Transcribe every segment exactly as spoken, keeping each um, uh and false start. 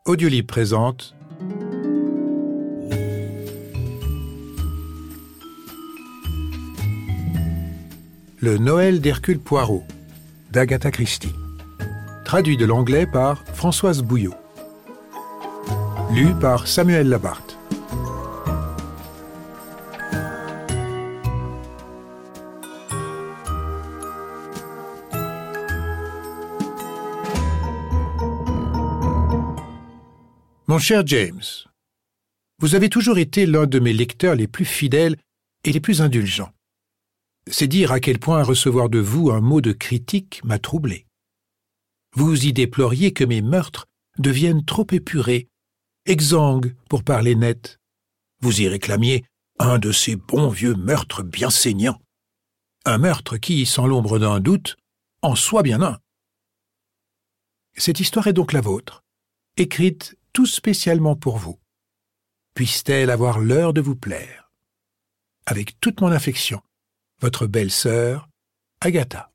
Audiolib présente Le Noël d'Hercule Poirot d'Agatha Christie, traduit de l'anglais par Françoise Bouillot, lu par Samuel Labarthe. Mon cher James, vous avez toujours été l'un de mes lecteurs les plus fidèles et les plus indulgents. C'est dire à quel point recevoir de vous un mot de critique m'a troublé. Vous y déploriez que mes meurtres deviennent trop épurés, exsangues pour parler net. Vous y réclamiez un de ces bons vieux meurtres bien saignants. Un meurtre qui, sans l'ombre d'un doute, en soit bien un. Cette histoire est donc la vôtre, écrite tout spécialement pour vous. Puisse-t-elle avoir l'heure de vous plaire. Avec toute mon affection, votre belle-sœur, Agatha.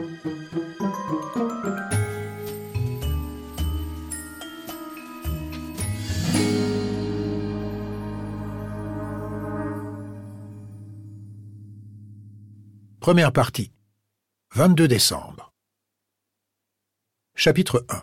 Première partie, vingt-deux décembre. Chapitre un.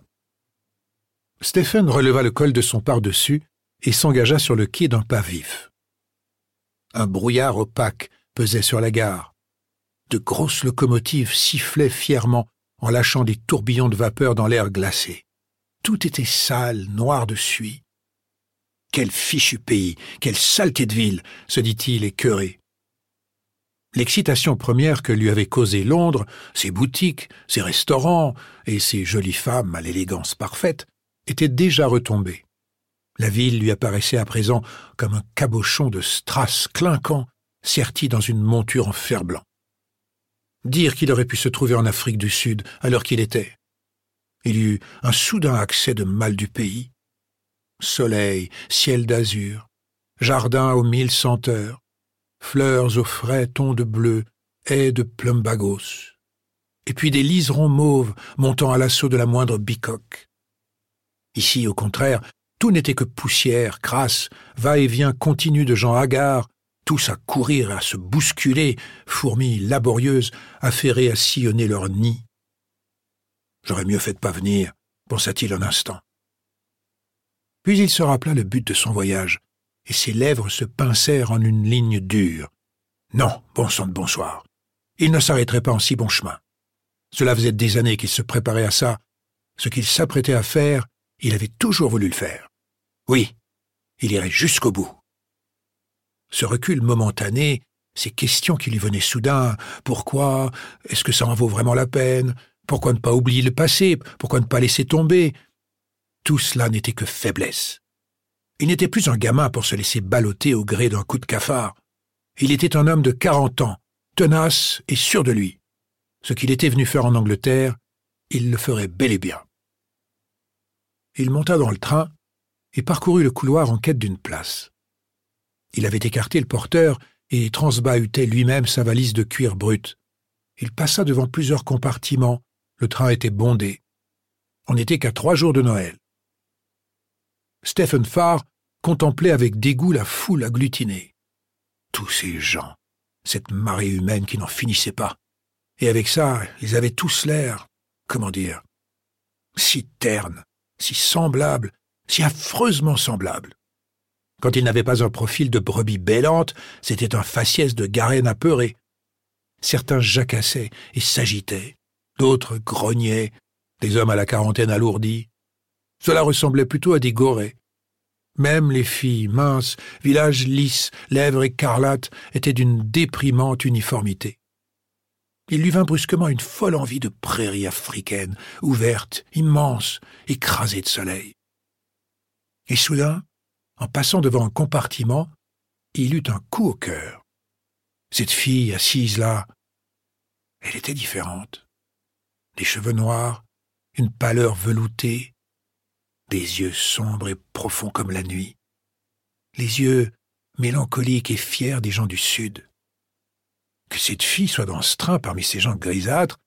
Stephen releva le col de son pardessus et s'engagea sur le quai d'un pas vif. Un brouillard opaque pesait sur la gare. De grosses locomotives sifflaient fièrement en lâchant des tourbillons de vapeur dans l'air glacé. Tout était sale, noir de suie. « Quel fichu pays, quelle saleté de ville !» se dit-il écœuré. L'excitation première que lui avait causée Londres, ses boutiques, ses restaurants et ses jolies femmes à l'élégance parfaite, était déjà retombée. La ville lui apparaissait à présent comme un cabochon de strass clinquant, serti dans une monture en fer-blanc. Dire qu'il aurait pu se trouver en Afrique du Sud à l'heure qu'il était. Il eut un soudain accès de mal du pays. Soleil, ciel d'azur, jardin aux mille senteurs, fleurs aux frais tons de bleu, haies de plumbagos, et puis des liserons mauves montant à l'assaut de la moindre bicoque. Ici, au contraire, tout n'était que poussière, crasse, va-et-vient continu de gens hagards, tous à courir et à se bousculer, fourmis laborieuses, affairées à sillonner leur nid. J'aurais mieux fait de pas venir, pensa-t-il un instant. Puis il se rappela le but de son voyage, et ses lèvres se pincèrent en une ligne dure. Non, bon sang de bonsoir. Il ne s'arrêterait pas en si bon chemin. Cela faisait des années qu'il se préparait à ça. Ce qu'il s'apprêtait à faire, il avait toujours voulu le faire. Oui, il irait jusqu'au bout. Ce recul momentané, ces questions qui lui venaient soudain, pourquoi, est-ce que ça en vaut vraiment la peine, pourquoi ne pas oublier le passé, pourquoi ne pas laisser tomber, tout cela n'était que faiblesse. Il n'était plus un gamin pour se laisser balloter au gré d'un coup de cafard. Il était un homme de quarante ans, tenace et sûr de lui. Ce qu'il était venu faire en Angleterre, il le ferait bel et bien. Il monta dans le train et parcourut le couloir en quête d'une place. Il avait écarté le porteur et transbahutait lui-même sa valise de cuir brut. Il passa devant plusieurs compartiments. Le train était bondé. On n'était qu'à trois jours de Noël. Stephen Farr contemplait avec dégoût la foule agglutinée. Tous ces gens, cette marée humaine qui n'en finissait pas. Et avec ça, ils avaient tous l'air, comment dire, si ternes, si semblables, si affreusement semblables. Quand il n'avait pas un profil de brebis bêlante, c'était un faciès de garenne apeurée. Certains jacassaient et s'agitaient, d'autres grognaient, des hommes à la quarantaine alourdis. Cela ressemblait plutôt à des gorées. Même les filles minces, visages lisses, lèvres écarlates, étaient d'une déprimante uniformité. Il lui vint brusquement une folle envie de prairie africaine, ouverte, immense, écrasée de soleil. Et soudain, en passant devant un compartiment, il eut un coup au cœur. Cette fille assise là, elle était différente. Des cheveux noirs, une pâleur veloutée, des yeux sombres et profonds comme la nuit, les yeux mélancoliques et fiers des gens du Sud. Que cette fille soit dans ce train parmi ces gens grisâtres,